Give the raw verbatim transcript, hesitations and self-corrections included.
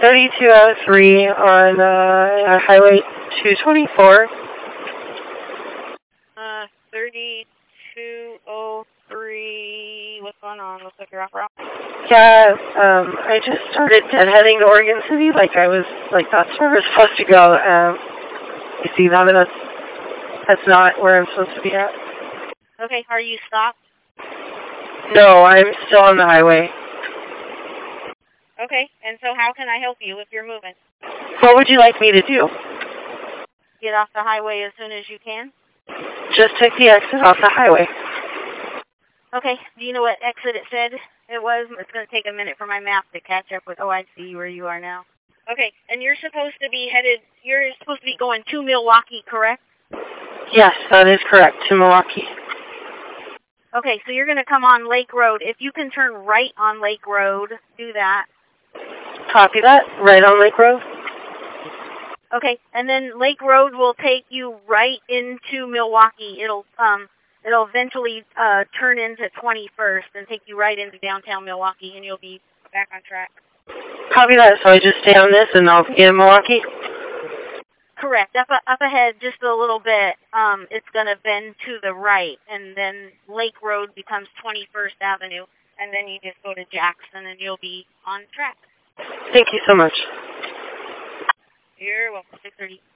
thirty-two oh three on uh, Highway two twenty-four. Uh, thirty-two oh three, what's going on? Looks like you're off route. Yeah, um, I just started heading to Oregon City like I was, like that's where I was supposed to go. Um, you see now that that's, that's not where I'm supposed to be at. Okay, are you stopped? No, I'm still on the highway. Okay, and so how can I help you if you're moving? What would you like me to do? Get off the highway as soon as you can. Just take the exit off the highway. Okay, do you know what exit it said it was? It's going to take a minute for my map to catch up with, oh, I see where you are now. Okay, and you're supposed to be headed, you're supposed to be going to Milwaukee, correct? Yes, that is correct, to Milwaukee. Okay, so you're going to come on Lake Road. If you can turn right on Lake Road, do that. Copy that, right on Lake Road. Okay, and then Lake Road will take you right into Milwaukee. It'll um it'll eventually uh turn into twenty-first and take you right into downtown Milwaukee, and you'll be back on track. Copy that, so I just stay on this and I'll be in Milwaukee? Correct. Up up ahead just a little bit, um, it's going to bend to the right, and then Lake Road becomes twenty-first Avenue, and then you just go to Jackson, and you'll be on track. Thank you so much. You're welcome. six thirty.